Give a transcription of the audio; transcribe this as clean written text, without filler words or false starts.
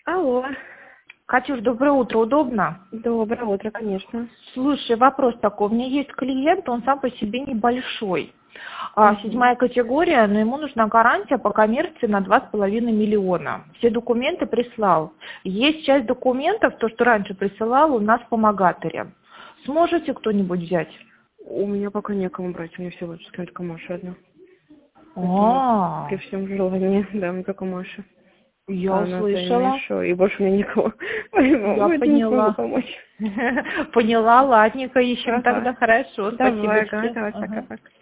Алло. Катюш, доброе утро, удобно? Доброе утро, конечно. Слушай, вопрос такой. У меня есть клиент, он сам по себе небольшой. Седьмая категория, но ему нужна гарантия по коммерции на 2,5 миллиона. Все документы прислал. Есть часть документов, то, что раньше присылал, у нас в помогаторе. Сможете кто-нибудь взять? У меня пока некому брать, мне все лучше сказать, Маша одна. А, При всем желании, да, мне только Маша. я Она услышала. и больше у меня никого. Поэтому Я не смогу поняла. помочь. Поняла, ладненько, ищем Ага. тогда, хорошо, Давай, спасибо. давай, пока-пока.